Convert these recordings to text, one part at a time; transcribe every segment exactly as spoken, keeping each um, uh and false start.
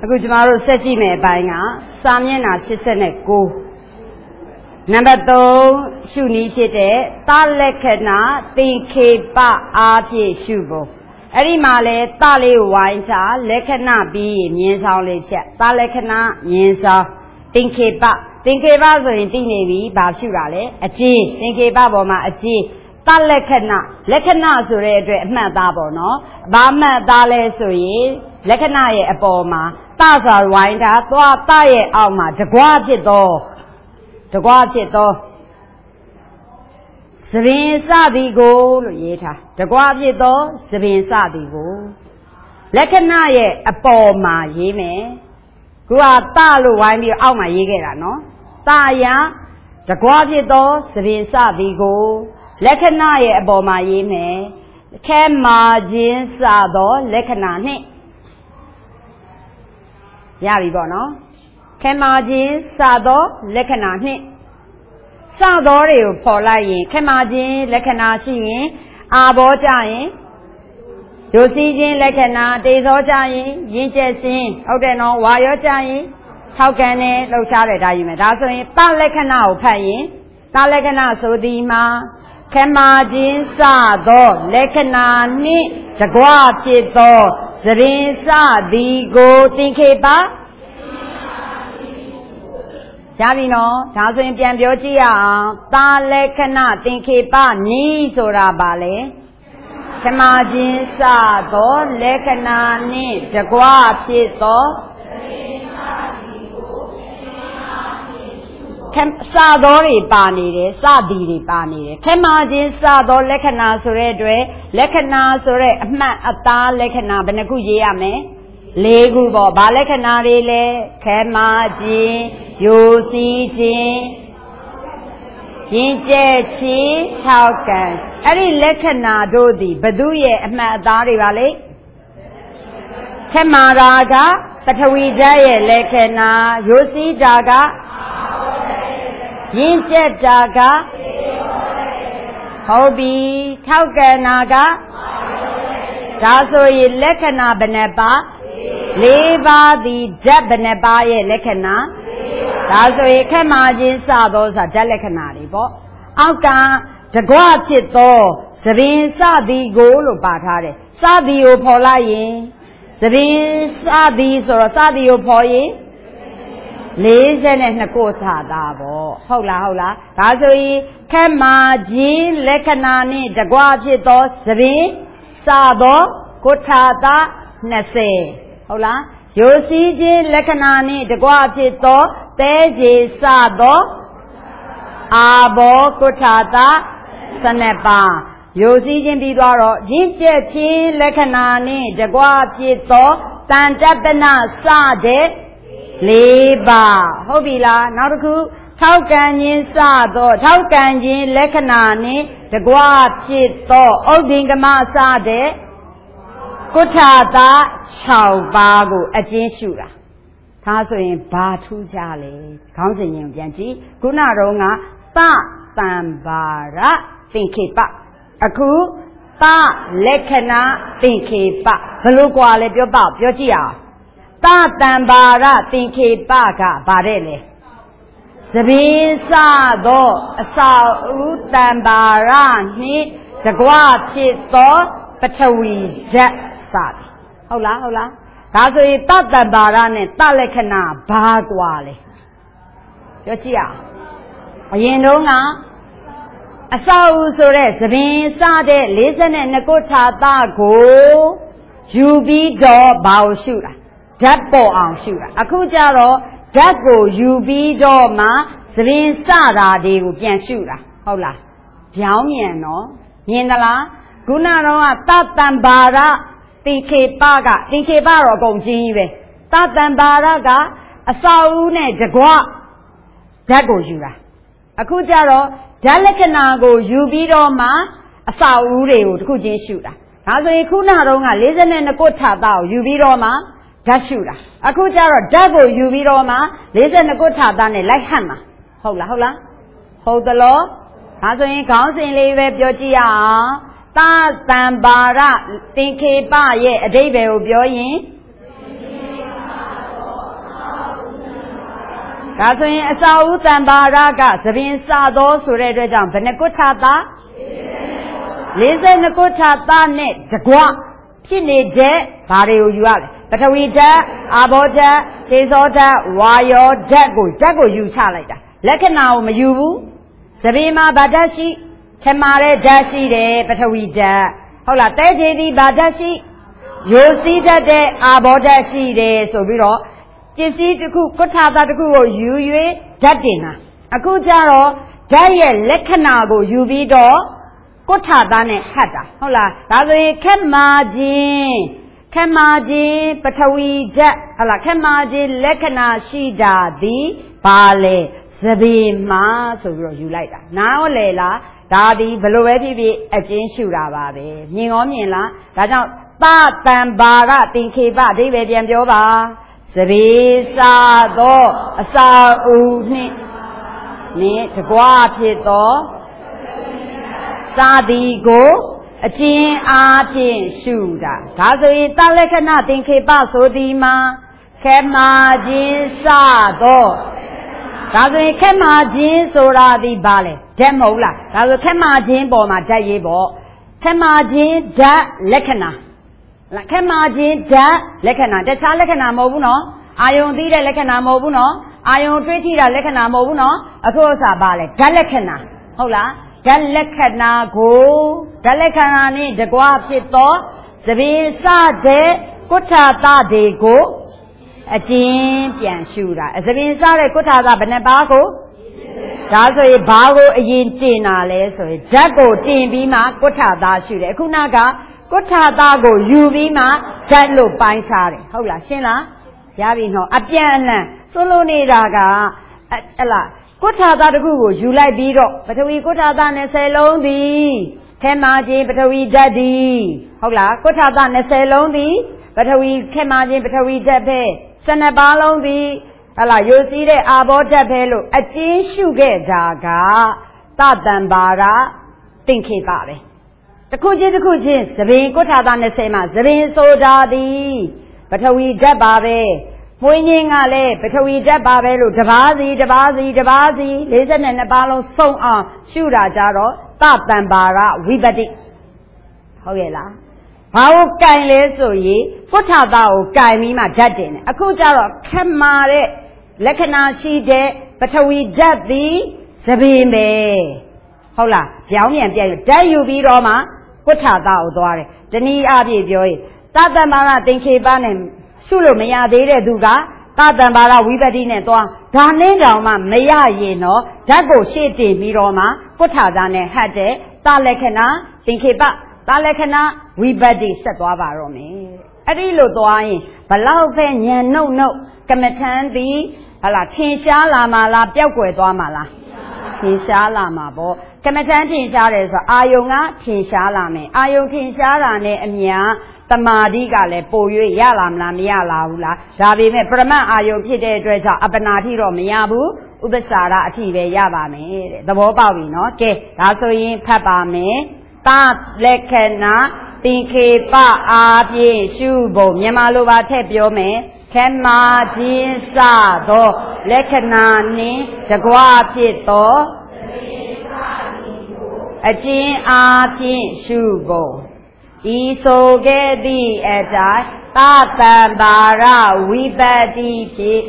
အခုကျမတို့ဆက်ကြည့်မယ်အပိုင်းကစာမျက်နှာ၈၉နံပါတ်သုံးရှုနည်းဖြစ်တဲ့သလက္ခဏာသင်္ခေပအားဖြင့်ရှုဖို့အဲ့ဒီမှာလဲသလေးဝိုင်းချလက္ခဏာပြီးမြင်းဆောင်လေးဖြတ်သလက္ခဏာမြင်းဆောင်သင်္ခေပသင်္ခေပဆိုရင်သိနေပြီဘာရှုတာလဲအကျဉ်းသင်္ခေပပေါ်မှာအကျဉ်းသလက္ခဏာလက္ခဏာဆိုတဲ့အတွက်အမှတ်သားပေါ့နော်ဘာမှတ်သားလဲဆိုရင်လက္ခဏာရဲ့အပေါ်မှာသဆိုဝိုင်းထားသွားသရဲ့အောက်မှာတကွာဖြစ်သောတကွာဖြစ်သောသဘင်စသည်ကိုလို့ရေးထားတကွာဖြစ်သောသဘင်စသည်ကိုလက္ခဏာရဲ့အပေါ်မှာရေးမယ်ခုကသလို့ဝိုင်းပြီးအောက်မှာရေးခဲ့တာနော်သရာတကွာဖြစ်သောသဘင်စသည်ကိုလက္ခဏာရဲ့အပေါ်မှာရေးမယ်ခဲမာခြင်းစသောလက္ခဏာနှင့်ရပြီပေါ့နော်ခဲမာခြင်းစသောလက္ခဏာနှင့်စသောတွေကိုဖော်လိုက်ရင်ခဲမာခြင်းလက္ခဏာရှိရင်အာဘောကြရင်ယုတ်စီးခြင်းလက္ခဏာတေသောကြရင်ရင်းကျက်ခြင်းဟုတ်တယ်နော်ဝါရောကြရင်ထောက်ကန်နဲ့လှုပ်ရှားတယ်ဒါယူမယ်ဒါဆိုရင်သလက္ခဏာကိုဖတ်ရင်သလက္ခဏာဆိုသည်မှာခမာခြင်းစသောလက္ခဏာနှင့်တကွဖြစ်သောသရင်စသည်ကိုသင်္ခေပရပြီနော်ဒါဆိုရင်ပြန်ပြောကြည့်ရအောင်သာလက္ခဏာသင်္ခေပနီးဆိုတာပါလေခမာခြင်းစသောလက္ခဏာနှင့်တကွဖြစ်သောစသောတွေပါနေတယ်စသည်တွေပါနေတယ်ခမာခြင်းစသောလက္ခဏာဆိုတဲ့အတွက်လက္ခဏာဆိုတဲ့အမှတ်အသားလက္ခဏာဘယ်နှခုရေးရမလဲလေးခုပေါ့ဘာလက္ခဏာတွေလဲခမာခြင်းယိုစီးခြင်းရင်းကျက်ခြင်းထောက်ကန်အဲ့ဒီလက္ခဏာတို့သည်ဘသူရဲ့အမှတ်အသားတွေပါလေခမာရာကပထဝီဓာတ်ရဲ့လက္ခဏာယိုစီးတာကရင်းကျက်တာကဟုတ်ပြီထောက်ကန်တာကဒါဆိုရင်လက္ခဏာဘယ်နှပါလေးပါးသည်ဓာတ်ဘယ်နှပါရဲ့လက္ခဏာဒါဆိုရင်ခက်မာခြင်းစသောဆိုဓာတ်လက္ခဏာတွေပေါ့အောက်ကတကွဖြစ်သောသဘင်စသည်ကိုလို့ပါထားတယ်စသည်ကိုဖော်လိုက်ရင်သဘင်စသည်ဆိုတော့စသည်ကိုဖော်ရင်လေးဆယ်နဲ့နှစ်ကိုသာတာပေါ့ဟုတ်လားဟုတ်လားဒါဆိုရင်ခက်မာခြင်းလက္ခဏာနဲ့တကွဖြစ်သောသဘင်စသောကုဋ္ဌာတနှစ်ဆယ်ဟုတ်လားယိုစီးခြင်းလက္ခဏာနဲ့တကွဖြစ်သောသဲကြေစသောအာဘောကုဋ္ဌာတစနပါယိုစီးခြင်းပြီးသွားတော့ရင့်ကျက်ခြင်းလက္ခဏာနဲ့တကွဖြစ်သောတန်တပနစတဲ့လေးပါဟုတ်ပြီလားနောက်တစ်ခုထောက်ကန်ခြင်းစသောထောက်ကန်ခြင်းလက္ခဏာနဲ့တကွဖြစ်သောဥဒ္ဒင်္ဂမစတဲ့ကုဋ္ဌာတ၆ပါးကိုအကျဉ်းရှုတာဒါဆိုရင်ဘာထူးခြားလဲခေါင်းစဉ်ရင်ပြန်ကြည့်ခုနတော့ကသတံဘာရသင်္ခေပအခုသလက္ခဏာသင်္ခေပဘယ်လိုกว่าလဲပြောပါပြောကြည့်အောင်သတံဘာရသင်္ခေပကဗါတဲ့လေသဘင်စသောအစာဥတံဘာရနှင့်တကွဖြစ်သောပထဝီဓာတ်စသည်ဟုတ်လားဟုတ်လားဒါဆိုရင်တတ္တဘာရနဲ့တလက္ခဏာဘာกว่าလဲပြောကြည့်အောင်အရင်တုန်းကအစာဥဆိုတဲ့သဘင်စတဲ့လေးဆယ်နဲ့နှစ်ကုဋ္ဌာတကိုယူပြီးတော့ဘာကိုရှုတာဓာတ်ပေါ်အောင်ရှုတာအခုကျတော့ဓာတ်ကိုယူပြီးတော့မှသဘင်စတာတွေကိုပြန်ရှုတာဟုတ်လားပြောင်းမြန်နော်မြင်သလားခုနတော့ကတတံဘာရသင်္ခေပကသင်္ခေပတော့အကုန်ကြီးကြီးပဲတတံဘာရကအစာဦးနဲ့တကွဓာတ်ကိုယူတာအခုကျတော့ဓာတ်လက္ခဏာကိုယူပြီးတော့မှအစာဦးတွေကိုတစ်ခုချင်းရှုတာဒါဆိုရင်ခုနတော့ကလေးဆယ်နှစ်ကုဋ္ဌာတကိုယူပြီးတော့မှဓာတ်ရှုတာအခုကျတော့ဓာတ်ကိုယူပြီးတော့မှလေးဆယ်နှစ်ကုဋ္ဌာတနဲ့လိုက်ဟန့်မှာဟုတ်လားဟုတ်လားဟုတ်သလားဒါဆိုရင်ခေါင်းစဉ်လေးပဲပြောကြည့်ရအောင်သတံဘာရသင်္ခေပရဲ့အဓိပ္ပာယ်ကိုပြောရင်ဒါဆိုရင်အစာဦးတံပါရကသဘင်စသောဆိုတဲ့အတွက်ကြောင့်ဘယ်နှကုဋ္ဌတာလေးဆယ်နှစ်ကုဋ္ဌတာနဲ့တကွဖြစ်နေတဲ့ဘာတွေကိုယူရလဲပထဝီဓာတ်အာဘောဓာတ်သေဇောဓာတ်ဝါယောဓာတ်ကိုဓာတ်ကိုယူချလိုက်တာလက္ခဏာကိုမယူဘူးသဘင်မှာဗာဓာတ်ရှိခမာတဲ့ဓာတ်ရှိတယ်ပထဝီဓာတ်ဟုတ်လားတဲသေးသည်ဗာဓာတ်ရှိယိုစီးတတ်တဲ့အာဘောဓာတ်ရှိတယ်ဆိုပြီးတော့ပစ္စည်းတစ်ခုကုဋ္ဌတာတစ်ခုကိုယူ၍ဓာတ်တင်တာအခုကျတော့ဓာတ်ရဲ့လက္ခဏာကိုယူပြီးတော့ကုဋ္ဌတာနဲ့ဟတ်တာဟုတ်လားဒါဆိုရင်ခက်မာခြင်းခက်မာခြင်းပထဝီဓာတ်ဟုတ်လားခက်မာခြင်းလက္ခဏာရှိတာသည်ဘာလဲသဘင်မှာဆိုပြီးတော့ယူလိုက်တာနားလေလားဒါဒီဘလို့ပဲဖြစ်ဖြစ်အကျဉ်းရှုတာပါပဲမြင်ရောမြင်လားဒါကြောင့်သတံပါရသင်္ခေပအဓိပ္ပာယ်ပြန်ပြောပါသဘေစာသောအစာဥနှင့်နှင့်တကွာဖြစ်သောသာတိကိုအကျဉ်းအားဖြင့်ရှုတာဒါဆိုရင်သလက္ခဏသင်္ခေပဆိုသည်မှာခက်မာခြင်းစသောဒါဆိုရင်ခက်မာခြင်းဆိုတာဒီဘာလဲဓာတ်မဟုတ်လားဒါဆိုခက်မာခြင်းပေါ်မှာဓာတ်ရေးပေါ့ခက်မာခြင်းဓာတ်လက္ခဏာခက်မာခြင်းဓာတ်လက္ခဏာတခြားလက္ခဏာမဟုတ်ဘူးနော်အာယုံသိတဲ့လက္ခဏာမဟုတ်ဘူးနော်အာယုံတွေးထိတာလက္ခဏာမဟုတ်ဘူးနော်အခုအစားပါလဲဓာတ်လက္ခဏာဟုတ်လားဓာတ်လက္ခဏာကိုဓာတ်လက္ခဏာနဲ့တကွာဖြစ်သောသဘင်စတဲ့ကုဋ္ဌတာတွေကိုအကျဉ်းပြန်ရှုတာသဘင်စတဲ့ကုဋ္ဌတာဘယ်နှပါးကိုဒါဆိုရင်ဘာကိုအရင်တင်တာလဲဆိုရင်ဓာတ်ကိုတင်ပြီးမှကုဋ္ဌတာရှုတယ်အခုနကကုဋ္ဌတာကိုယူပြီးမှဓာတ်လို့ပိုင်းခြားတယ်ဟုတ်လားရှင်းလားရပြီနော်အပြန်အလှန်ဆိုလိုနေတာကဟဲ့လားကုဋ္ဌတာတစ်ခုကိုယူလိုက်ပြီးတော့ပထဝီကုဋ္ဌတာနှစ်ဆယ်လုံးသည်ခဲမာခြင်းပထဝီဓာတ်သည်ဟုတ်လားကုဋ္ဌတာနှစ်ဆယ်လုံးသည်ပထဝီခဲမာခြင်းပထဝီဓာတ်ပဲဆယ်နှစ်ပါးလုံးသည်ဟဲ့လားယိုစီးတဲ့အာဘောဓာတ်ပဲလို့အကျဉ်းရှုခဲ့တာကသတံပါရသင်္ခေပပဲတစ်ခုချင်းတစ်ခုချင်းသဘင်ကုဋ္ဌတာနှစ်ဆယ်မှာသဘင်ဆိုတာသည်ပထဝီဓာတ်ပါပဲမွေးငင်းကလည်းပထဝီဓာတ်ပါပဲလို့တပါးစီတပါးစီတပါးစီလေးစိဘနှစ်ပါးလုံးစုံအောင်ရှုတာကြတော့သတံပါရဝိပတ္တိဟုတ်ရဲ့လားဘာကိုကင်လဲဆိုရင်ကုဋ္ဌတာကိုကင်ပြီးမှဓာတ်တင်တယ်အခုကျတော့ခက်မာတဲ့လက္ခဏာရှိတဲ့ပထဝီဓာတ်သည်သဘင်ပဲဟုတ်လားပြောင်းပြန်ပြန်ဓာတ်ယူပြီးတော့မှကုဋ္ဌတာကိုသွားတယ်တနည်းအားဖြင့်ပြောရင်သတံပါရသင်္ခေပနဲ့ရှုလို့မရသေးတဲ့သူကသတံပါရဝိပတ္တိနဲ့သွားဒါနဲ့တောင်မှမရရင်တော့ဓာတ်ကိုရှေ့တင်ပြီးတော့မှကုဋ္ဌတာနဲ့ဟတ်တဲ့သလက္ခဏာသင်္ခေပသလက္ခဏာဝိပတ္တိဆက်သွားပါတော့မယ်အဲ့ဒီလိုသွားရင်ဘလောက်ပဲညံနှုတ်နှုတ်ကမ္မထန်သည်ဟလာထင်ရှားလာမှာလားပျောက်ကွယ်သွားမှာလားထင်ရှားလာမှာပေါ့ကမ္မထန်ထင်ရှားတယ်ဆိုအာယုံကထင်ရှားလာမယ်အာယုံထင်ရှားတာနဲ့အမြတမာတိကလည်းပို၍ရလာမလားမရလာဘူးလားဒါပေမဲ့ပရမတ်အာယုံဖြစ်တဲ့အတွက်ကြောင့်အပနာတိတော့မရဘူးဥပ္ပစာရအထိပဲရပါမယ်တဲ့သဘောပေါက်ပြီနော်ကဲဒါဆိုရင်ဖတ်ပါမယ်သလက္ခဏာသင်္ခေပအားဖြင့်ရှုဖို့မြန်မာလိုပါထည့်ပြောမယ်ခက်မာခြင်းစသောလက္ခဏာနှင့်တကွာဖြစ်သောအကျဉ်းအားဖြင့်ရှုဖို့ဤဆိုခဲ့သည့်အတိုင်းသတံပါရဝိပတ္တိဖြင့်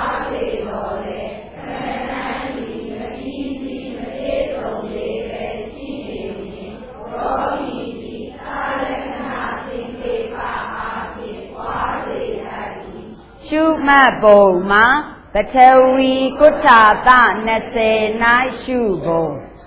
ရှုမှတ်ပုံမှာပထဝီကုဋ္ဌတာနှစ်ဆယ်၌ရှုပုံ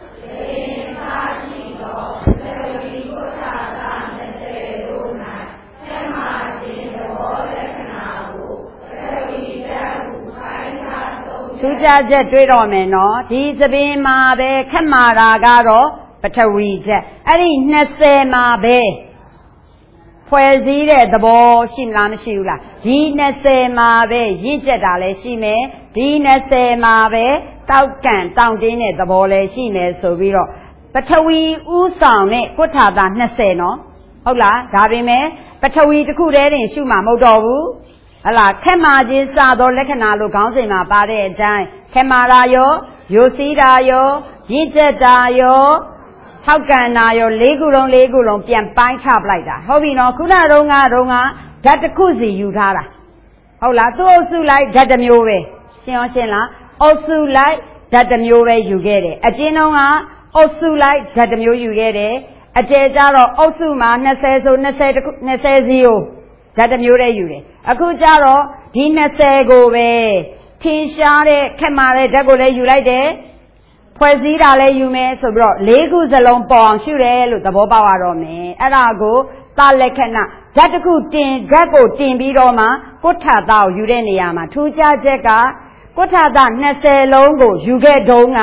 ထူးခြားချက်တွေ့တော့မယ်နော်ဒီသပင်မှာပဲခက်မာတာကတော့ပထဝီဓာတ်အဲ့ဒီနှစ်ဆယ်မှာပဲဖွဲ့စည်းတဲ့သဘောရှိမလားမရှိဘူးလားဒီနှစ်ဆယ်မှာပဲရင့်ကျက်တာလည်းရှိမယ်ဒီနှစ်ဆယ်မှာပဲတောက်ကန်တောင့်တင်းတဲ့သဘောလည်းရှိမယ်ဆိုပြီးတော့ပထဝီဥဆောင်တဲ့ကုဋ္ဌတာနှစ်ဆယ်နော်ဟုတ်လားဒါပေမဲ့ပထဝီတစ်ခုတည်းတင်ရှုမှာမဟုတ်တော့ဘူးဟလာခက်မာချင်းစသောလက္ခဏာလို့ခေါင်းစဉ်မှာပါတဲ့အတိုင်းခက်မာရာရောယိုစီးတာရောရင့်ကျက်တာရောထောက်ကန်တာရောလေးခုလုံးလေးခုလုံးပြန်ပိုင်းချပလိုက်တာဟုတ်ပြီနော်ခုနတုန်းကတော့ကဓာတ်တစ်ခုစီယူထားတာဟုတ်လားသူ့အုပ်စုလိုက်ဓာတ်တစ်မျိုးပဲရှင်းအောင်ရှင်းလားအုပ်စုလိုက်ဓာတ်တစ်မျိုးပဲယူခဲ့တယ်အကျဉ်းတော့ကအုပ်စုလိုက်ဓာတ်တစ်မျိုးယူခဲ့တယ်အကျယ်ကြတော့အုပ်စုမှာ20ဆို20ခု20စီကိုဓာတ်တစ်မျိုးတည်းယူတယ်အခုကြတော့ဒီ20ကိုပဲထင်ရှားတဲ့ခက်မာတဲ့ဓာတ်ကိုလည်းယူလိုက်တယ်ဖွဲ့စည်းတာလည်းယူမယ်ဆိုပြီးတော့လေးခုစလုံးပေါ်အောင်ရှုတယ်လို့သဘောပေါက်ရတော့မယ်အဲ့ဒါကိုသလက္ခဏဓာတ်တစ်ခုတင်ဓာတ်ကိုတင်ပြီးတော့မှကုဋ္ဌာတကိုယူတဲ့နေရာမှာထူးခြားချက်ကကုဋ္ဌာတ20လုံးကိုယူခဲ့တုန်းက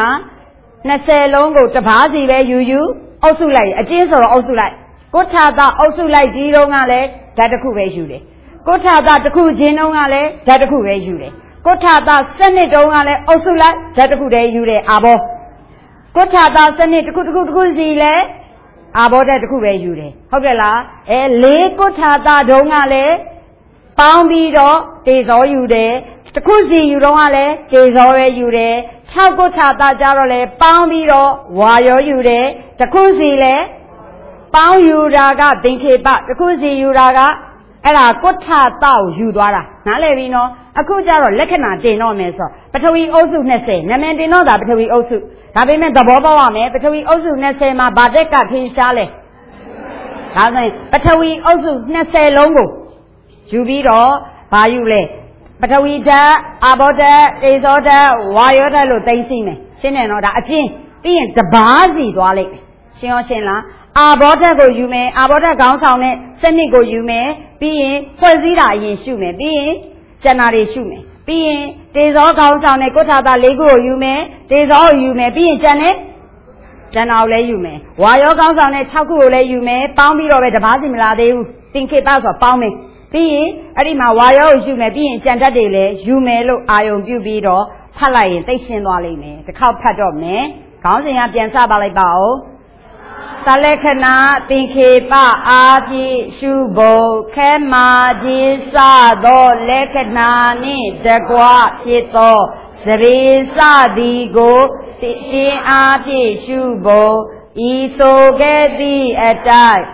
20လုံးကိုတစ်ပါးစီပဲယူယူအုပ်စုလိုက်အကျဉ်းဆိုတော့အုပ်စုလိုက်ကုဋ္ဌာတအုပ်စုလိုက်ဒီတုန်းကလည်းဓာတ်တစ်ခုပဲယူတယ်ကုဋ္ဌာတတစ်ခုချင်းတုန်းကလည်းဓာတ်တစ်ခုပဲယူတယ်ကုဋ္ဌာတစနစ်တုန်းကလည်းအုပ်စုလိုက်ဓာတ်တစ်ခုတည်းယူတယ်အာဘောကုဋ္ဌာတစနစ်တစ်ခုတစ်ခုတစ်ခုစီလဲအာဘောဓာတ်တစ်ခုပဲယူတယ်ဟုတ်ကဲ့လားအဲလေးကုဋ္ဌာတတုန်းကလည်းပေါင်းပြီးတော့တေဇောယူတယ်တစ်ခုစီယူတော့ကလည်းတေဇောပဲယူတယ်၆ကုဋ္ဌာတကြတော့လဲပေါင်းပြီးတော့ဝါရောယူတယ်တစ်ခုစီလဲပေါင်းယူတာကသင်္ခေပတစ်ခုစီယူတာကအဲ့ဒါကုဋ္ဌာတကိုယူသွားတာနားလည်ပြီနော်အခုကျတော့လက္ခဏာတင်တော့မယ်ဆိုပထဝီအုပ်စု20နာမည်တင်တော့တာပထဝီအုပ်စုဒါပေမဲ့သဘောပေါက်ရမယ်ပထဝီအုပ်စု20မှာဗာတက်ကထင်ရှားလဲဒါဆိုရင်ပထဝီအုပ်စု20လုံးကိုယူပြီးတော့ဘာယူလဲပထဝီဓာတ်အာဘောဓာတ်တေဇောဓာတ်ဝါယောဓာတ်လို့သိသိမယ်ရှင်းတယ်နော်ဒါအချင်းပြီးရင်တပါးစီသွားလိုက်မယ်ရှင်းရောရှင်းလားအာဘောဓာတ်ကိုယူမယ်အာဘောဓာတ်ခေါင်းဆောင်တဲ့စနစ်ကိုယူမယ်ပြီးရင်ဖွဲ့စည်းတာအရင်ရှုမယ်ပြီးရင်ကျန်တာတွေရှုမယ်ပြီးရင်တေဇောခေါင်းဆောင်တဲ့ကုဋ္ဌာတ၄ခုကိုယူမယ်တေဇောကိုယူမယ်ပြီးရင်ကျန်တဲ့ကျန်တာကိုလည်းယူမယ်ဝါယောခေါင်းဆောင်တဲ့၆ခုကိုလည်းယူမယ်ပေါင်းပြီးတော့ပဲတပါးစီမလာသေးဘူးသင်္ခေပဆိုပေါင်းမယ်ပြီးရင်အဲ့ဒီမှာဝါယောကိုယူမယ်ပြီးရင်ကျန်တတ်တွေလည်းယူမယ်လို့အာယုံပြုပြီးတော့ဖတ်လိုက်ရင်သိရှင်းသွားလိမ့်မယ်တစ်ခေါက်ဖတ်တော့မယ်ခေါင်းစဉ်ကပြန်စပါလိုက်ပါဦးသလက္ခဏာသင်္ခေပအာဖြင့်ရှုဖို့ခဲမာခြင်းစသောလက္ခဏာနှင့်တကွဖြစ်သောသရေစသည်ကိုတင်းအားဖြင့်ရှုဖို့ဤသို့ကဲ့သို့အတိုင်း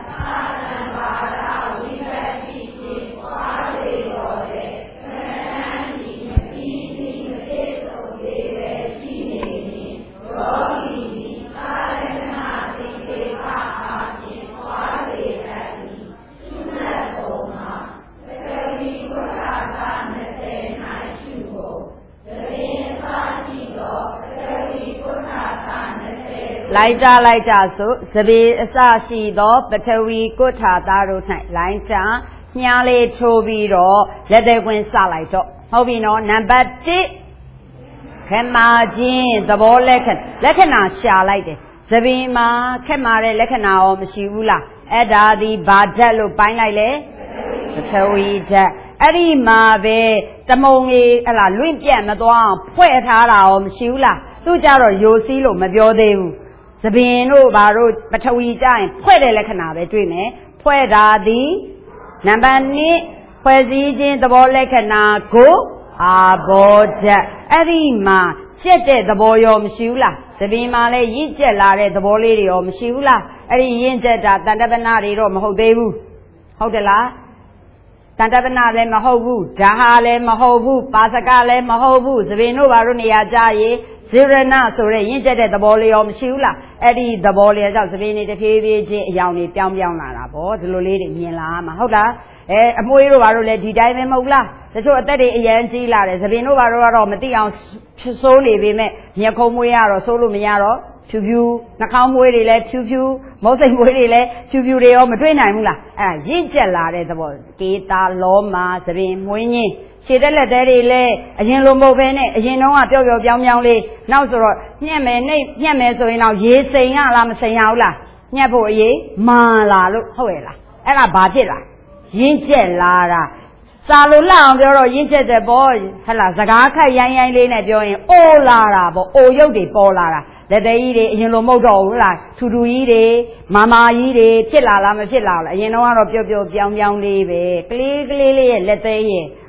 လိုက်ကြလိုက်ကြဆိုသဘေအစရှိသောပထဝီကုဋ္ဌာသားတို့၌လိုင်းချမြားလေးထိုးပြီးတော့လက်သေးခွင်းစလိုက်တော့ဟုတ်ပြီနော်နံပါတ်၁ခက်မာခြင်းသဘောလက္ခဏာလက္ခဏာရှာလိုက်တယ်သဘေမှာခက်မာတဲ့လက္ခဏာရောမရှိဘူးလားအဲ့ဒါဒီဘာဓာတ်လို့ပိုင်းလိုက်လေပထဝီဓာတ်အဲ့ဒီမှာပဲတမုံကြီးဟလာလွင့်ပြတ်မသွားအောင်ဖွဲ့ထားတာရောမရှိဘူးလားသူကြတော့ယိုစီးလို့မပြောသေးဘူးသပင်တို့ဘာတို့ပထဝီကြရင်ဖွဲ့တဲ့လက္ခဏာပဲတွေ့မယ်ဖွဲ့တာသည်နံပါတ်၂ဖွဲ့စည်းခြင်းသဘောလက္ခဏာကိုအာဘောဓာတ်အဲ့ဒီမှာကျက်တဲ့သဘောရောမရှိဘူးလားသပင်မှာလည်းရင့်ကျက်လာတဲ့သဘောလေးတွေရောမရှိဘူးလားအဲ့ဒီရင့်ကျက်တာတန်တပနာတွေတော့မဟုတ်သေးဘူးဟုတ်တယ်လားတန်တပနာလည်းမဟုတ်ဘူးဓာဟာလည်းမဟုတ်ဘူးပါစကလည်းမဟုတ်ဘူးသပင်တို့ဘာတို့နေရာကြရေးဇေရဏဆိုတဲ့ရင့်ကျက်တဲ့သဘောလေးရောမရှိဘူးလားအဲ့ဒီသဘောလေးကြောင့်သပင်းတွေတဖြည်းဖြည်းချင်းအယောင်တွေပြောင်းပြောင်းလာတာပေါ့ဒီလိုလေးတွေမြင်လာမှာဟုတ်လားအဲအမွှေးတို့ဘာတို့လဲဒီတိုင်းပဲမဟုတ်လားတချို့အသက်တွေအရန်ကြီးလာတယ်သပင်းတို့ဘာတို့ကတော့မသိအောင်စိုးနေပေမဲ့မျက်ခုံးမွေးရတော့စိုးလို့မရတော့ဖြူဖြူနှာခေါင်းမွေးတွေလည်းဖြူဖြူမုတ်စိတ်မွေးတွေလည်းဖြူဖြူတွေရောမတွေ့နိုင်ဘူးလားအဲရင့်ကျက်လာတဲ့သဘောကေတာလောမာသပင်းမွေးညင်းခြေသက်လက်သေးတွေလည်းအရင်လိုမဟုတ်ဘဲနဲ့အရင်တော့ကပျော့ပျော့ပြောင်းပြောင်းလေးနောက်ဆိုတော့ညှက်မယ်နှိပ်ညှက်မယ်ဆိုရင်တော့ရေစိန်ရလားမစိန်ရဘူးလားညှက်ဖို့အရေးမာလာလို့ဟုတ်ရဲ့လားအဲ့ဒါဘာဖြစ်လားရင့်ကျက်လာတာစာလို့လှအောင်ပြောတော့ရင့်ကျက်တဲ့ပေါ့ဟဲ့လားစကားခက်ရိုင်းရိုင်းလေးနဲ့ပြောရင်အိုလာတာပေါ့အိုရုပ်တွေပေါ်လာတာလက်သေးကြီးတွေအရင်လိုမဟုတ်တော့ဘူးလားထူထူကြီးတွေမာမာကြီးတွေဖြစ်လာလားမဖြစ်လာလားအရင်တော့ကတော့ပျော့ပျော့ပြောင်းပြောင်းလေးပဲကလေးကလေးလေးရဲ့လက်သေးရဲ့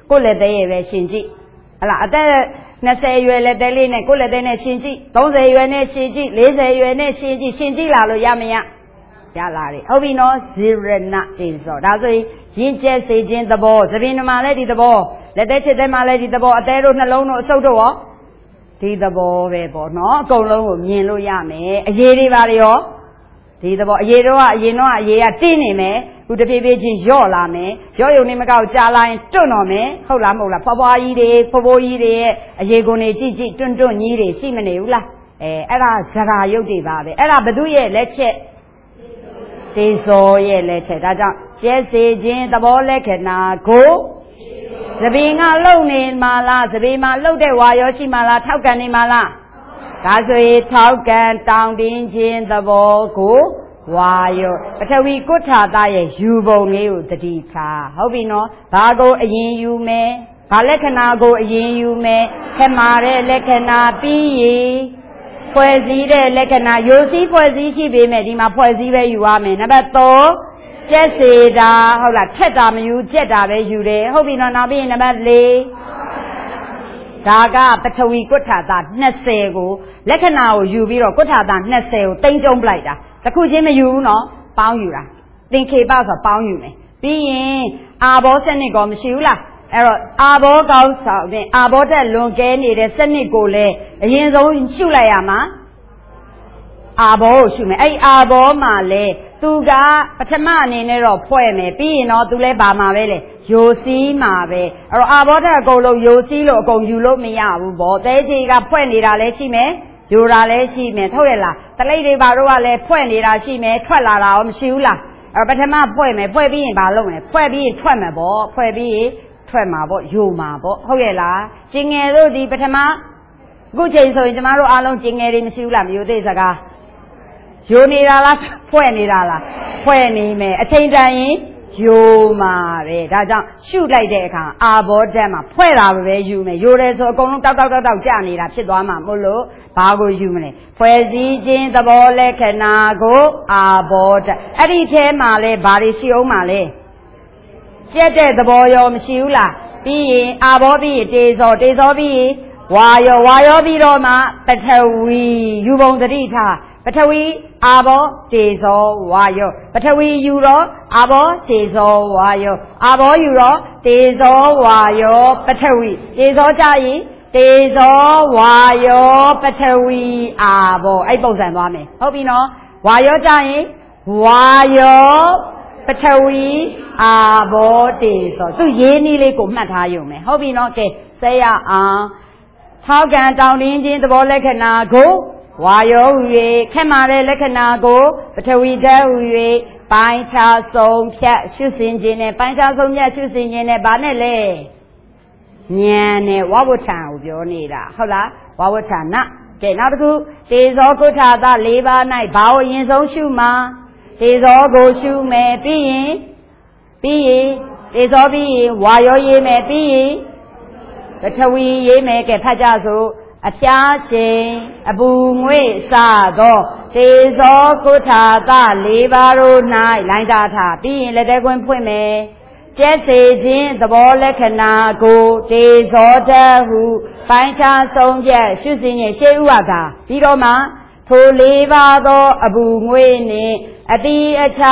ကိုယ်လက်သေးရဲ့ပဲရှင်ကြည့်ဟလားအသက်နှစ်ဆယ်ရွယ်လက်သေးလေးနဲ့ကိုယ်လက်သေးနဲ့ရှင်ကြည့်သုံးဆယ်ရွယ်နဲ့ရှင်ကြည့်လေးဆယ်ရွယ်နဲ့ရှင်ကြည့်ရှင်ကြည့်လာလို့ရမရရလာတယ်ဟုတ်ပြီနော်ဇေရဏတေဇောဒါဆိုရင်ရင့်ကျက်စေခြင်းသဘောသဘင်မှာလည်းဒီသဘောလက်သေးချစ်သေးမှာလည်းဒီသဘောအသေးတို့နှလုံးတို့အဆုပ်တို့ရောဒီသဘောပဲပေါ့နော်အကုန်လုံးကိုမြင်လို့ရမယ်အရေးတွေပါရောဒီသဘောအရေးတော့ကအရင်တော့အရေးကတင်းနေမယ်ခုတပြေးပြေးချင်းရော့လာမယ်ရော့ယုံနေမကောက်ကြာလာရင်တွန့်တော့မယ်ဟုတ်လားမဟုတ်လားဖွားဖွားကြီးတွေဖိုးဖိုးကြီးတွေရဲ့အရေးကုန်တွေကြည့်ကြည့်တွန့်တွန့်ကြီးတွေရှိမနေဘူးလားအဲအဲ့ဒါဇရာယုတ်တွေပါပဲအဲ့ဒါဘသူရဲ့လက်ချက်တေဇောရဲ့လက်ချက်ဒါကြောင့်ကျဲစေခြင်းသဘောလက္ခဏာကိုသဘင်ကလုံနေမှာလားသဘင်မှာလုံတဲ့ဝါရောရှိမှာလားထောက်ကန်နေမှာလားဒါဆိုရင်ထောက်ကန်တောင်းတင်းခြင်းသဘောကိုဝါယောပထဝီကုဋ္ဌာတရဲ့ယူပုံလေးကိုတတိထားဟုတ်ပြီနော်ဘာကိုအရင်ယူမယ်ဘာလက္ခဏာကိုအရင်ယူမယ်ခမာတဲ့လက္ခဏာပြီးရင်ဖွဲ့စည်းတဲ့လက္ခဏာယိုစီးဖွဲ့စည်းရှိပေမဲ့ဒီမှာဖွဲ့စည်းပဲယူရမယ်နံပါတ်သုံးကျက်စေတာဟုတ်လားထက်တာမယူကျက်တာပဲယူတယ်ဟုတ်ပြီနော်နောက်ပြီးနံပါတ်လေးဒါကပထဝီကုဋ္ဌာတနှစ်ဆယ်ကိုလက္ခဏာကိုယူပြီးတော့ကုဋ္ဌာတနှစ်ဆယ်ကိုတိမ့်ကျုံပလိုက်တာတခုချင်းမယူဘူးနော်ပေါင်းယူတာသင်္ခေပဆိုပေါင်းယူမယ်ပြီးရင်အာဘောစနစ်ကောမရှိဘူးလားအဲ့တော့အာဘောကောင်းဆောင်တဲ့အာဘောတက်လွန်ကဲနေတဲ့စနစ်ကိုလည်းအရင်ဆုံးရှုလိုက်ရမှာအာဘောကိုရှုမယ်အဲ့အာဘောမှာလေသူကပထမအနေနဲ့တော့ဖွဲ့မယ်ပြီးရင်တော့သူလည်းပါမှာပဲလေယိုစီးမှာပဲအဲ့တော့အာဘောတက်အကုန်လုံးယိုစီးလို့အကုန်ယူလို့မရဘူးဗောသဲကြီးကဖွဲ့နေတာလည်းရှိမယ်ယိုတာလည်းရှိမယ်ဟုတ်ရဲ့လားတလိပ်တွေဘာတို့ကလည်းဖွဲ့နေတာရှိမယ်ထွက်လာတာရောမရှိဘူးလားအဲ့ပထမဖွဲ့မယ်ဖွဲ့ပြီးရင်ဘာလုပ်မလဲဖွဲ့ပြီးရင်ထွက်မယ်ဗောဖွဲ့ပြီးရင်ထွက်မှာဗောယိုမှာဗောဟုတ်ရဲ့လားကျင်ငယ်တို့ဒီပထမအခုချိန်ဆိုရင်ကျမတို့အားလုံးကျင်ငယ်တွေမရှိဘူးလားမယိုသေးစကားယိုနေတာလားဖွဲ့နေတာလားဖွဲ့နေမယ်အချိန်တန်ရင်ယိုမှာပဲဒါကြောင့်ရှုလိုက်တဲ့အခါအာဘောဓာတ်မှာဖွဲ့တာပဲယူမယ်ယိုတယ်ဆိုအကုန်လုံးတောက်တောက်တောက်တောက်ကျနေတာဖြစ်သွားမှာမို့လို့ဘာကိုယူမလဲဖွဲ့စည်းခြင်းသဘောလက္ခဏာကိုအာဘောဓာတ်အဲ့ဒီထဲမှာလဲဘာတွေရှိအောင်မှာလဲကျက်တဲ့သဘောရောမရှိဘူးလားပြီးရင်အာဘောပြီးရင်တေဇောတေဇောပြီးရင်ဝါယောဝါယောပြီးတော့မှပထဝီယူပုံသတိထားပထဝီအာဘောတေဇောဝါယောပထဝီယူတော့အာဘောတေဇောဝါယောအာဘောယူတော့တေဇောဝါယောပထဝီတေဇောကြရင်တေဇောဝါယောပထဝီအာဘောအဲ့ပုံစံသွားမယ်ဟုတ်ပြီနော်ဝါယောကြရင်ဝါယောပထဝီအာဘောတေဇောသူရေးနည်းလေးကိုမှတ်ထားရုံပဲဟုတ်ပြီနော်ကဲဆက်ရအောင်ထောက်ကန်တောင်းတင်းခြင်းသဘောလက္ခဏာကိုဝါယောဟူ၍ခက်မာတဲ့လက္ခဏာကိုပထဝီဓာတ်ဟူ၍ပိုင်းခြားဆုံးဖြတ်ရှုစင်ခြင်းနဲ့ပိုင်းခြားဆုံးဖြတ်ရှုစင်ခြင်းနဲ့ဗာနဲ့လဲဉာဏ်နဲ့ဝဝဋ္ဌာန်ကိုပြောနေတာဟုတ်လားဝဝဋ္ဌာနကဲနောက်တစ်ခုတေဇောကုဋ္ဌာတ၄ပါး၌ဘာကိုအရင်ဆုံးရှုမှာတေဇောကိုရှုမယ်ပြီးရင်ပြီးရင်တေဇောပြီးရင်ဝါယောရေးမယ်ပြီးရင်ပထဝီရေးမယ်ကဲဖတ်ကြစို့အဖျားချိန်အပူငွေ့စသောတေဇောကုဋ္ဌာတ၄ပါးတို့၌လိုင်းတာထားပြီးရင်လက်သေးကွင်းဖွင့်မယ်ကျက်စေခြင်းသဘောလက္ခဏာကိုတေဇောဓာတ်ဟုပိုင်းခြားဆုံးဖြတ်ရှုစဉ်ရဲ့ရှေးဥပါဒပြီးတော့မှထို၄ပါးသောအပူငွေ့နှင့်အတိအချ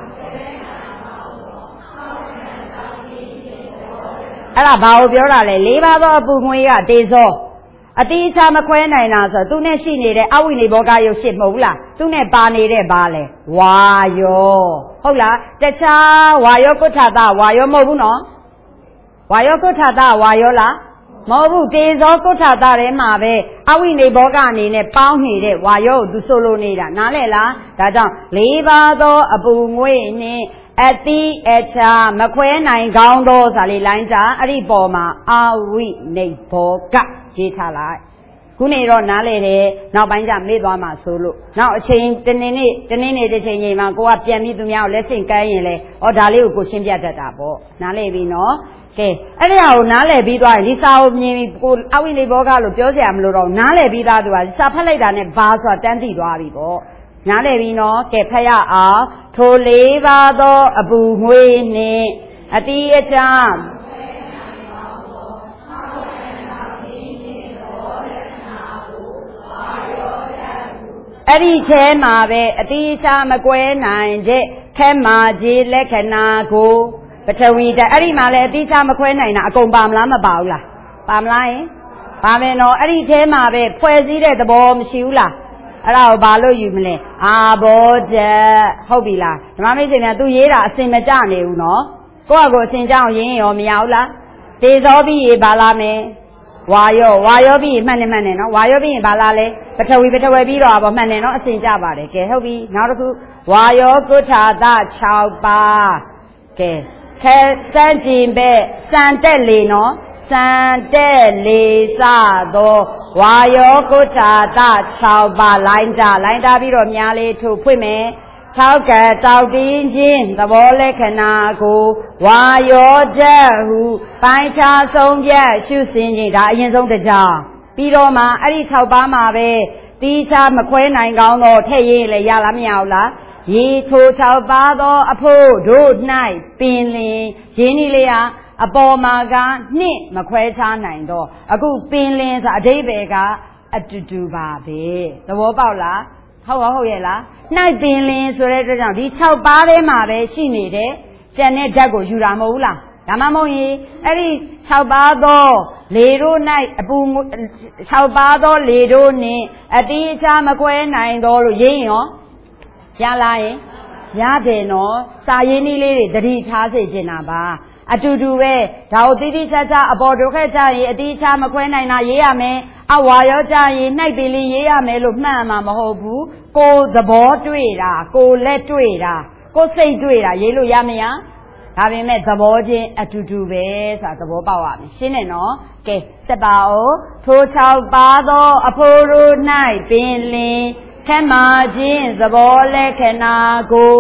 အဲ့ဒါဘာကိုပြောတာလဲ၄ပါးသောအပူငွေ့ကတေဇောအတိအချမခွဲနိုင်တာဆိုသူနဲ့ရှိနေတဲ့အဝိနိဘောဂရုပ်ရှိမဟုတ်လားသူနဲ့ပါနေတဲ့ဘာလဲဝါယောဟုတ်လားတခြားဝါယောကုဋ္ဌာတဝါယောမဟုတ်ဘူးနော်ဝါယောကုဋ္ဌာတဝါယောလားမဟုတ်ဘူးတေဇောကုဋ္ဌာတထဲမှာပဲအဝိနိဘောဂအနေနဲ့ပေါင်းနေတဲ့ဝါယောကိုသူဆိုလိုနေတာနားလဲလားဒါကြောင့်၄ပါးသောအပူငွေ့နှင့်အတိအချမခွဲနိုင်ကောင်းသောဆိုလေလိုင်းကြအဲ့ဒီပေါ်မှာအဝိနိဘောဂရေးထားလိုက်ခုနေတော့နားလေတယ်နောက်ပိုင်းကျမေ့သွားမှာဆိုလို့နောက်အချိန်တနေ့နေ့တနေ့နေ့တစ်ချိန်ချိန်မှာကိုကပြန်ပြီးသူများကိုလက်ဆင့်ကမ်းရင်လေဩဒါလေးကိုကိုရှင်းပြတတ်တာပေါ့နားလေပြီနော်ကဲအဲ့ဒါကိုနားလေပြီးသွားရင်ဒီစာကိုမြင်ပြီးကိုအဝိနိဘောဂလို့ပြောစရာမလိုတော့နားလေပြီးသားသူကစာဖတ်လိုက်တာနဲ့ဘာဆိုတာတန်းသိသွားပြီပေါ့နားလေပြီနော်ကဲဖတ်ရအောင်ထိုလေးပါသောအပူငွေနှင့်အတိအချအဲ့ဒီထဲမှာပဲအတိအကျမကွဲနိုင်တဲ့ခက်မာကြီးလက္ခဏာကိုပထဝီဓာတ်အဲ့ဒီမှာလည်းအတိအကျမခွဲနိုင်တာအကုန်ပါမလားမပါဘူးလားပါမလားယင်ပါမယ်နော်အဲ့ဒီထဲမှာပဲဖွဲ့စည်းတဲ့သဘောမရှိဘူးလားအဲ့ဒါကိုဘာလို့ယူမလဲအာဘောဓာတ်ဟုတ်ပြီလားဓမ္မမိတ်ဆွေများသူရေးတာအစင်မကြနေဘူးနော်ကိုယ့်အကိုအစင်ကြအောင်ရင်းရောမရဘူးလားတေဇောပြီးရေပါလာမယ်ဝါယောဝါယောပြီးမှန်နေမှန်နေနော်ဝါယောပြီးရင်ဘာလားလဲပထဝီပထဝီပြီးတော့ဗောမှန်နေနော်အစင်ကြပါတယ်ကဲဟုတ်ပြီနောက်တစ်ခုဝါယောကုဋ္ဌာသ၆ပါးကဲခဲစမ်းကြည့်ပဲစံတက်လေနော်စံတက်လေစသောဝါယောကုဋ္ဌာသ၆ပါးလိုင်းကြလိုင်းတာပြီးတော့များလေးထုတ်ဖွင့်မယ်ထောက်ကတောက်တင်းချင်းသဘောလက္ခဏာကိုဝါယောဓာတ်ဟုပိုင်းခြားဆုံးဖြတ်ရှုစင်ခြင်းဒါအရင်ဆုံးတစ်ကြောင်းပြီးတော့မှအဲ့ဒီ၆ပါးမှာပဲတီးခြားမခွဲနိုင်ကောင်းတော့ထည့်ရင်းလည်းရလားမရဘူးလားရေထို၆ပါးသောအဖို့တို့၌ပင်လင်ရင်းဒီလေးဟာအပေါ်မှာကနှစ်မခွဲခြားနိုင်တော့အခုပင်လင်ဆိုအဓိပ္ပာယ်ကအတူတူပါပဲသဘောပေါက်လားဟုတ်ဟုတ်ရဲ့လားနိုင်ပင်လင်းဆိုတဲ့အတွက်ကြောင့်ဒီ၆ပါးထဲမှာပဲရှိနေတဲ့ကျန်တဲ့ဓာတ်ကိုယူတာမဟုတ်ဘူးလားဒါမှမဟုတ်ရင်အဲ့ဒီ၆ပါးသောလေတို့၌အပူ၆ပါးသောလေတို့နှင့်အတိအကျမကွဲနိုင်တော့လို့ရင်းရောရလားရင်ရတယ်နော်စာရင်းနည်းလေးတွေသတိထားစေချင်တာပါအတူတူပဲဒါကိုတိတိကျကျအပေါ်ဒုက္ခကြရင်အတိအကျမခွဲနိုင်တာရေးရမယ်အဝါရောကြရင်နှိုက်ပင်လေးရေးရမယ်လို့မှတ်မှာမဟုတ်ဘူးကိုယ်သဘောတွေ့တာကိုယ်လက်တွေ့တာကိုယ်စိတ်တွေ့တာရေးလို့ရမရဒါပေမဲ့သဘောချင်းအတူတူပဲဆိုတာသဘောပေါက်ရမယ်ရှင်းတယ်နော်ကဲဆက်ပါဦးထို၆ပါးသောအဖို့တို့၌ပင်လင်ခက်မာခြင်းသဘောလက္ခဏာကို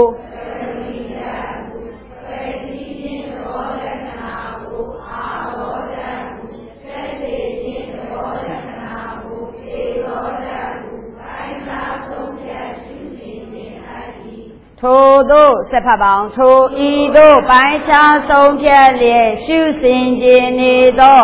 ထိုတို့ဆက်ဖတ်ပါအောင်ထိုဤတို့ပိုင်းခြားဆုံးဖြတ်လျက်ရှုစင်ခြင်းနေသော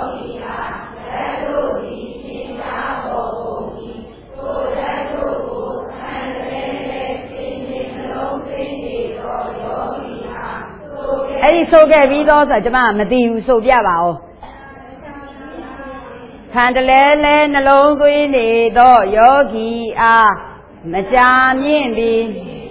အဲ့ဒီဆိုခဲ့ပြီးတော့ဆိုကျွန်မမသိဘူးဆိုပြပါဦးခန္ဓလဲလဲနှလုံးသွင်းနေသောယောဂီအားမကြာမြင့်ပြီး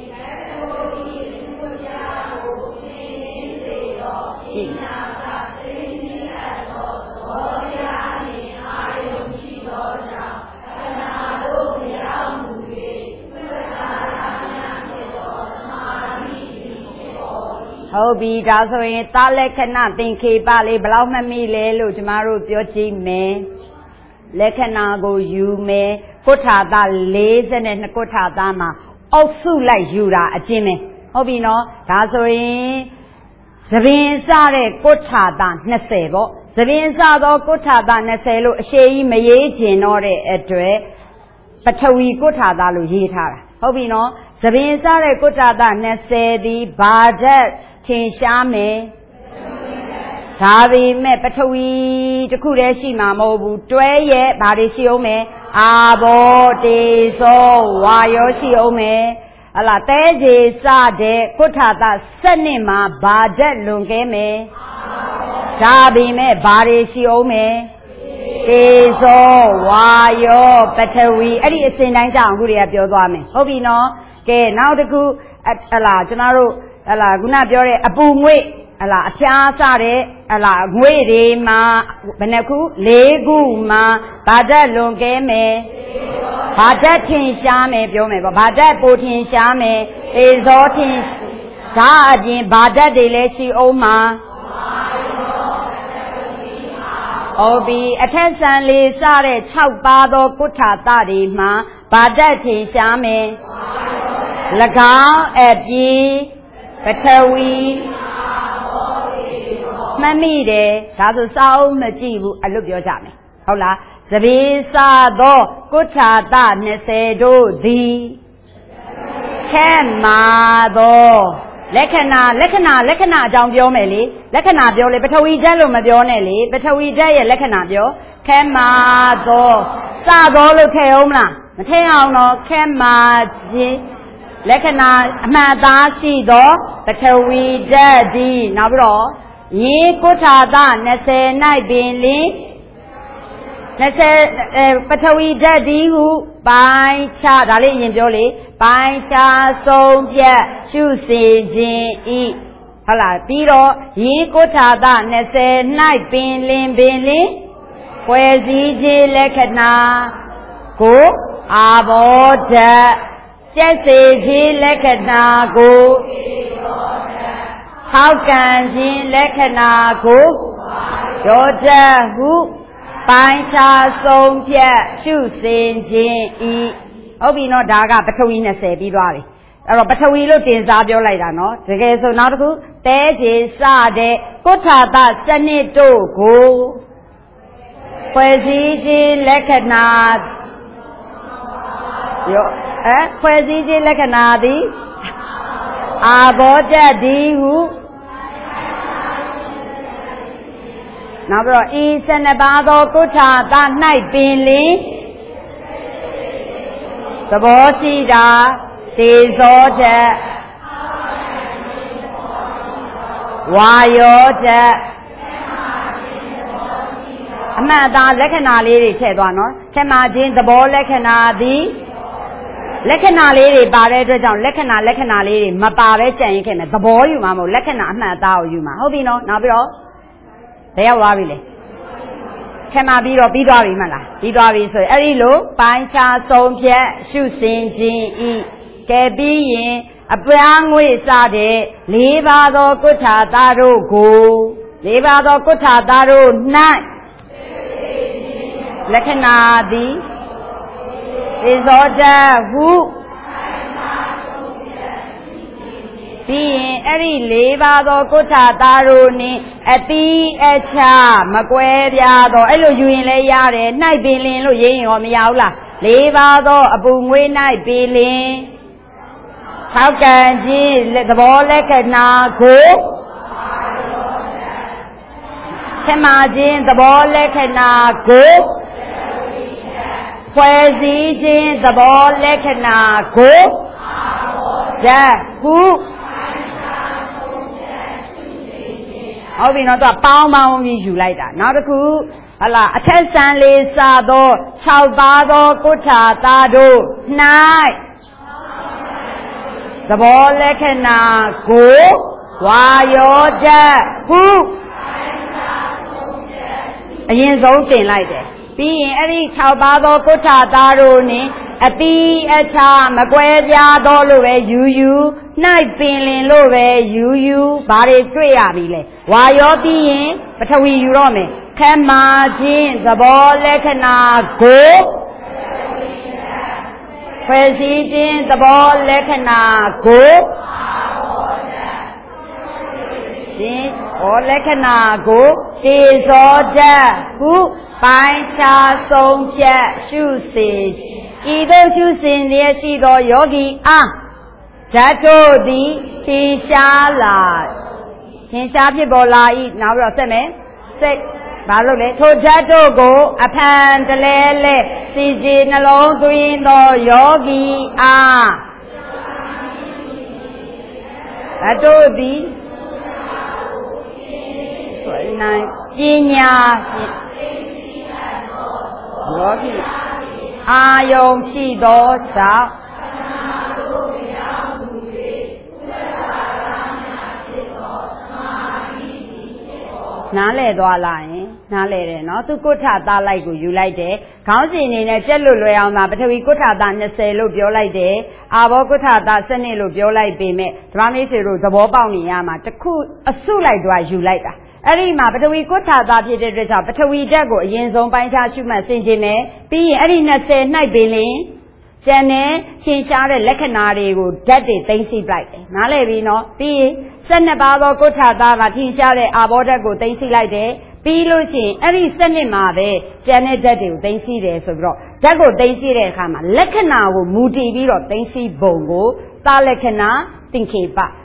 ဟုတ်ပြီဒါဆိုရင်သာလက္ခဏသင်္ခေပလေးဘယ်လောက်မှမိလဲလို့ကျမတို့ပြောကြည့်မယ်လက္ခဏာကိုယူမယ်ကုဋ္ဌာသ၄၂ကုဋ္ဌာသမှာအုပ်စုလိုက်ယူတာအကျဉ်းပဲဟုတ်ပြီနော်ဒါဆိုရင်သဘင်စတဲ့ကုဋ္ဌာသ၂၀ပေါ့သဘင်စသောကုဋ္ဌာသ၂၀လို့အရှိကြီးမရေးကျင်တော့တဲ့အတွက်ပထဝီကုဋ္ဌာသလို့ရေးထားတာဟုတ်ပြီနော်သဘင်စတဲ့ကုဋ္ဌာသ၂၀ဒီဘာဓာတ်ထင်ရှားမယ်ဒါပေမဲ့ပထဝီတစ်ခုတည်းရှိမှာမဟုတ်ဘူးတွဲရဲ့ဘာတွေရှိအောင်မယ်အာဘောတေဇောဝါယောရှိအောင်မယ်ဟလာတဲကြီးစတဲ့ကုဋ္ဌာသစနစ်မှာဘာဓာတ်လွန်ကဲမယ်ဒါပေမဲ့ဘာတွေရှိအောင်မယ်တေဇောဝါယောပထဝီအဲ့ဒီအစဉ်တိုင်းကြအောင်ခုတွေကပြောသွားမယ်ဟုတ်ပြီနော်ကဲနောက်တစ်ခုဟလာကျွန်တော်တို့ဟလာခုနပြောတဲ့အပူငွေ့ဟလာအဖျားစတဲ့ဟလာငွေ့တွေမှာဘယ်နှခု၄ခုမှာဘာဓာတ်လွန်ကဲမယ်ဘာဓာတ်ထင်ရှားမယ်ပြောမယ်ပေါ့ဘာဓာတ်ပိုထင်ရှားမယ်တေဇောထင်ဒါအပြင်ဘာဓာတ်တွေလည်းရှိအောင်မှာဟုတ်ပြီအထက်ဆန်လေးစတဲ့၆ပါးသောကုဋ္ဌာသတွေမှာဘာဓာတ်ထင်ရှားမယ်၎င်းအပြင်ပထဝီမမိတယ်ဒါဆိုစောင်းမကြည့်ဘူးအလွတ်ပြောကြမယ်ဟုတ်လားသဗေစသောကုဋ္ဌာသ၂၀တို့သည်ခဲမာသောလက္ခဏာလက္ခဏာလက္ခဏာအကြောင်းပြောမယ်လေလက္ခဏာပြောလေပထဝီဓာတ်လို့မပြောနဲ့လေပထဝီဓာတ်ရဲ့လက္ခဏာပြောခဲမာသောစသောလို့ထည့်အောင်မလားမထည့်အောင်တော့ခက်မာခြင်းလက္ခဏာအမှန်သားရှိသောပထဝီဓာတ်သည်နောက်ပြီးတော့ရေကုဋ္ဌာသနှစ်ဆယ်၌ပင်လင်နှစ်ဆယ်ပထဝီဓာတ်သည်ဟုပိုင်းခြားဒါလေးအရင်ပြောလေပိုင်းခြားဆုံးဖြတ်ရှုစေခြင်းဤဟုတ်လားပြီးတော့ရေကုဋ္ဌာသနှစ်ဆယ်၌ပင်လင်ပင်လင်ဖွဲ့စည်းခြင်းလက္ခဏာကိုအာဘောဓာတ်ကျက်စေခြင်းလက္ခဏာကိုထောက်ကံခြင်းလက္ခဏာကိုဒေါသဟုပိုင်းခြားဆုံးဖြတ်ရှုစေခြင်းဤဟုတ်ပြီနော်ဒါကပထဝီနှစ်ဆယ်ပြီးသွားပြီအဲ့တော့ပထဝီလို့တင်စားပြောလိုက်တာနော်တကယ်ဆိုနောက်တစ်ခုတဲခြေစတဲ့ကုဋ္ဌာသစနစ်တို့ကိုဖွဲ့စည်းခြင်းလက္ခဏာယောအဲဖွဲ့စည်းခြင်းလက္ခဏာသည်အာဘောဓာတ်သည်ဟုနောက်ပြီးတော့ဤဆယ်နှစ်ပါးသောကုဋ္ဌာသ၌ပင်လင်သဘောရှိတာသေဇောဓာတ်ဝါယောဓာတ်အမှန်သားလက္ခဏာလေးတွေထည့်သွားနော်ခက်မှခြင်းသဘောလက္ခဏာသည်လက္ခဏာလေးတွေပါတဲ့အတွက်ကြောင့်လက္ခဏာလက္ခဏာလေးတွေမပါပဲကြံရင်ခဲ့မယ်သဘောယူမှာမဟုတ်လက္ခဏာအမှန်အသားကိုယူမှာဟုတ်ပြီနော်နောက်ပြီးတော့ဘယ်ရောက်သွားပြီလဲခက်မှပြီးတော့ပြီးသွားပြီမလားပြီးသွားပြီဆိုရင်အဲ့ဒီလိုပိုင်းခြားဆုံးဖြတ်ရှုစင်ခြင်းဤကဲပြီးရင်အပြားငွေစတဲ့လေးပါးသောကုဋ္ဌာသတို့ကိုလေးပါးသောကုဋ္ဌာသတို့၌လက္ခဏာသည်သေဇောဓာတ်ဟုပြီးရင်အဲ့ဒီလေးပါးသောကုဋ္ဌာသတို့နှင့်အတိအချမကွဲပြားသောအဲ့လိုယူရင်လည်းရတယ်၌ပင်လင်လို့ရေးရင်ရောမရဘူးလားလေးပါးသောအပူငွေ၌ပင်လင်ထောက်ကံခြင်းသဘောလက္ခဏာကိုခမခြင်းသဘောလက္ခဏာကိုဖွဲ့စည်းခြင်းသဘောလက္ခဏာကိုဓာတ်ဟုဟုတ်ပြီနော်သူကပေါင်းပေါင်းပြီးယူလိုက်တာနောက်တစ်ခုဟလာအထက်ဆန်လေးစသောခြောက်ပါးသောကုဋ္ဌာသတို့၌သဘောလက္ခဏာကိုဝါယောဓာတ်ဟုအရင်ဆုံးတင်လိုက်တယ်ပြီးရင်အဲ့ဒီခြောက်ပါးသောကုဋ္ဌာသတို့နှင့်အတိအချမကွဲပြားသောလို့ပဲယူယူ၌ပင်လင်လို့ပဲယူယူဘာတွေတွေ့ရပြီလဲဝါယောပြီးရင်ပထဝီယူတော့မယ်ခမခြင်းသဘောလက္ခဏာကိုဖွဲ့စည်းခြင်းသဘောလက္ခဏာကိုခြင်းဟောလက္ခဏာကိုတေဇောဓာတ်ဟုပိုင်းခြားဆုံးဖြတ်ရှုစေဤသို့ရှုစဉ်လျက်ရှိသောယောဂီအားဓာတ်တို့သည်ထင်ရှားလာထင်ရှားဖြစ်ပေါ်လာ၏နောက်ပြီးတော့ဆက်မယ်စိတ်ဘာလို့လဲထိုဓာတ်တို့ကိုအဖန်တလဲလဲစီစီနှလုံးသွင်းသောယောဂီအားဓာတ်တို့သည်ဆိုနိုင်ပညာယောဂီအာယုံရှိသောကြောင့်နားလဲသွားလာရင်နားလဲတယ်နော်သူကုဋ္ဌာသလိုက်ကိုယူလိုက်တယ်ခေါင်းစဉ်အနေနဲ့ကြက်လွတ်လွယ်အောင်သာပထဝီကုဋ္ဌာသနှစ်ဆယ်လို့ပြောလိုက်တယ်အာဘောကုဋ္ဌာသစနစ်လို့ပြောလိုက်ပေမဲ့ဓမ္မမေးဆွေတို့သဘောပေါက်နေရမှာတခုအစုလိုက်တော့ယူလိုက်တာအဲ့ဒီမှာပထဝီကုဋ္ဌာသဖြစ်တဲ့အတွက်ကြောင့်ပထဝီဓာတ်ကိုအရင်ဆုံးပိုင်းခြားရှုမှတ်ဆင်ခြင်မယ်ပြီးရင်အဲ့ဒီနှစ်ဆယ်၌ပင်လင်ကျန်တဲ့ရှင်းရှားတဲ့လက္ခဏာတွေကိုဓာတ်တွေသိမ့်စီလိုက်တယ်နားလည်ပြီနော်ပြီးရင်ဆယ်နှစ်ပါးသောကုဋ္ဌာသကထင်ရှားတဲ့အာဘောဓာတ်ကိုသိမ့်စီလိုက်တယ်ပြီးလို့ရှိရင်အဲ့ဒီစနစ်မှာပဲကျန်တဲ့ဓာတ်တွေကိုသိမ့်စီတယ်ဆိုပြီးတော့ဓာတ်ကိုသိမ့်စီတဲ့အခါမှာလက္ခဏာကိုမူတည်ပြီးတော့သိမ့်စီပုံကိုသာလက္ခဏာသင်္ခေပ